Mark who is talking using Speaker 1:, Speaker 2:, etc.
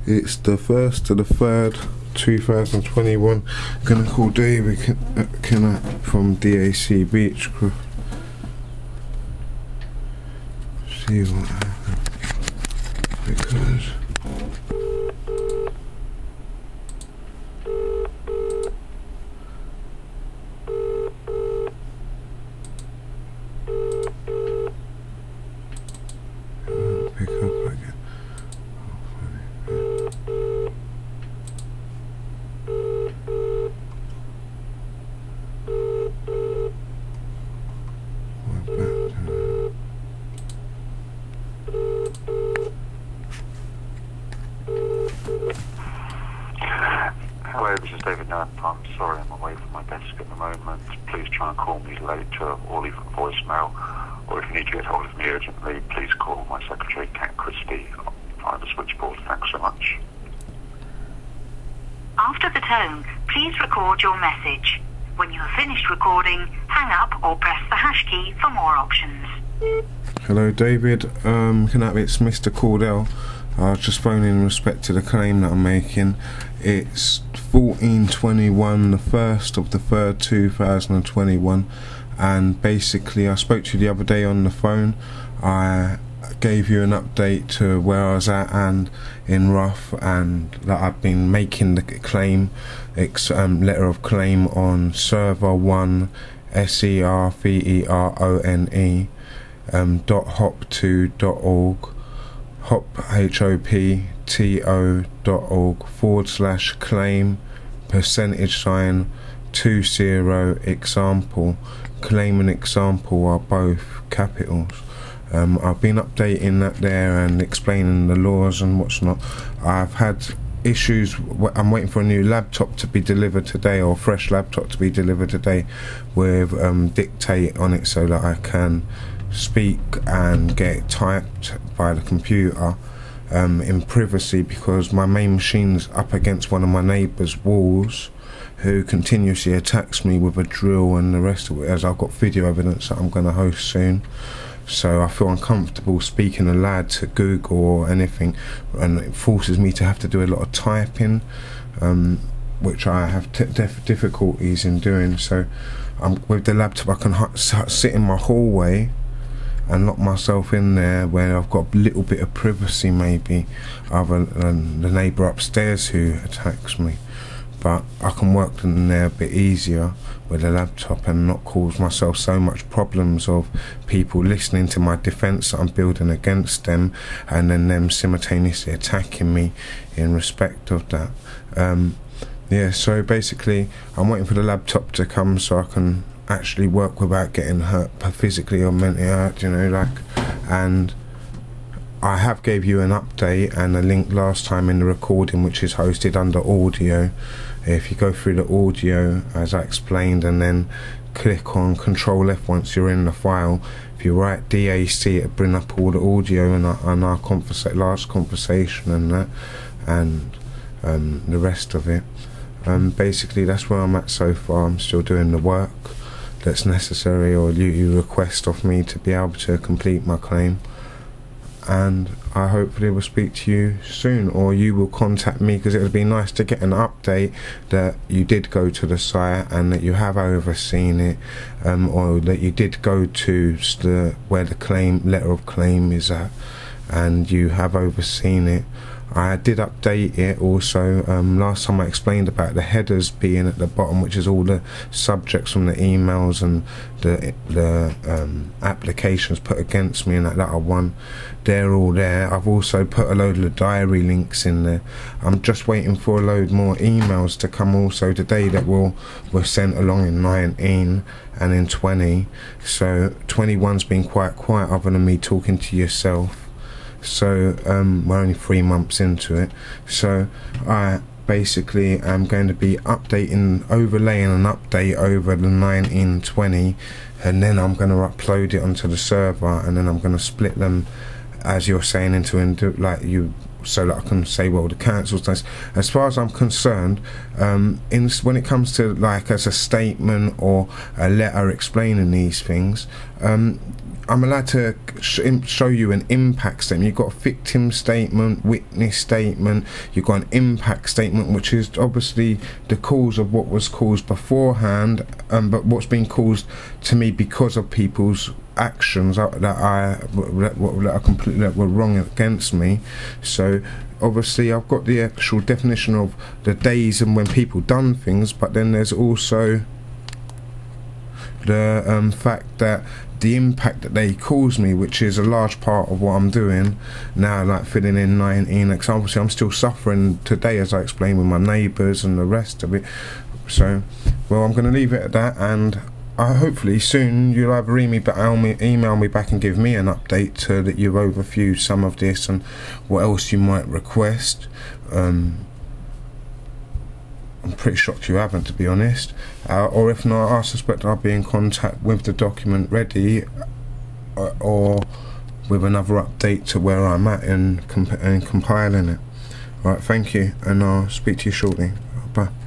Speaker 1: It's the 1st to the 3rd, 2021. Gonna call David Kennett from DAC Beechcroft. See what happens. Because pick up again.
Speaker 2: Hello, this is David Nunn. I'm sorry I'm away from my desk at the moment. Please try and call me later or leave a voicemail. Or if you need to get hold of me urgently, please call my secretary, Kat Christie, via the switchboard. Thanks so much.
Speaker 3: After the tone, please record your message. When you have finished recording, hang up or press the hash key for more options.
Speaker 1: Hello, David. It's Mr. Cordell. I was just phoning in respect to the claim that I'm making. It's 1421, the 1st of the 3rd, 2021. And basically, I spoke to you the other day on the phone. I gave you an update to where I was at and in Rough, and that I've been making the claim, letter of claim on server 1 SERVERONE .hop2.org, hopto.org/claim %20 example. Claim and example are both capitals. I've been updating that there and explaining the laws and what's not. I've had issues. I'm waiting for a new laptop to be delivered today, or a fresh laptop to be delivered today with dictate on it, so that I can speak and get it typed by the computer in privacy, because my main machine's up against one of my neighbour's walls, who continuously attacks me with a drill and the rest of it, as I've got video evidence that I'm going to host soon. So I feel uncomfortable speaking aloud to Google or anything, and it forces me to have to do a lot of typing, which I have difficulties in doing. So with the laptop, I can sit in my hallway and lock myself in there, where I've got a little bit of privacy, maybe, other than the neighbour upstairs who attacks me. But I can work in there a bit easier with a laptop and not cause myself so much problems of people listening to my defence that I'm building against them, and then them simultaneously attacking me in respect of that. Yeah, so basically I'm waiting for the laptop to come so I can actually work without getting hurt physically or mentally hurt, and I have gave you an update and a link last time in the recording, which is hosted under audio. If you go through the audio as I explained, and then click on Control F once you're in the file, if you write DAC, it'll bring up all the audio and our last conversation and that, and the rest of it. Basically that's where I'm at so far. I'm still doing the work that's necessary, or you request of me, to be able to complete my claim. And I hopefully will speak to you soon, or you will contact me, because it would be nice to get an update that you did go to the site and that you have overseen it, or that you did go to where the letter of claim is at, and you have overseen it. I did update it also. Last time I explained about the headers being at the bottom, which is all the subjects from the emails and the applications put against me, and that are one. They're all there. I've also put a load of the diary links in there. I'm just waiting for a load more emails to come also today that were sent along in 19 and in 20. So 21's been quite quiet, other than me talking to yourself. So we're only 3 months into it. So I basically am going to be overlaying an update over the 1920, and then I'm going to upload it onto the server, and then I'm going to split them, as you're saying, into like you so that I can say, well, the council's done this. As far as I'm concerned, when it comes to like as a statement or a letter explaining these things, I'm allowed to show you an impact statement. You've got a victim statement, witness statement, you've got an impact statement, which is obviously the cause of what was caused beforehand, but what's been caused to me because of people's actions that were wrong against me. So obviously I've got the actual definition of the days and when people done things, but then there's also the fact that the impact that they caused me, which is a large part of what I'm doing now, like filling in 19 examples. See, I'm still suffering today, as I explained, with my neighbours and the rest of it. So, well, I'm going to leave it at that, and hopefully soon you'll either email me back and give me an update to that you've overviewed some of this and what else you might request. I'm pretty shocked you haven't, to be honest. Or if not, I suspect I'll be in contact with the document ready, or with another update to where I'm at in compiling it. Alright, thank you, and I'll speak to you shortly. Bye.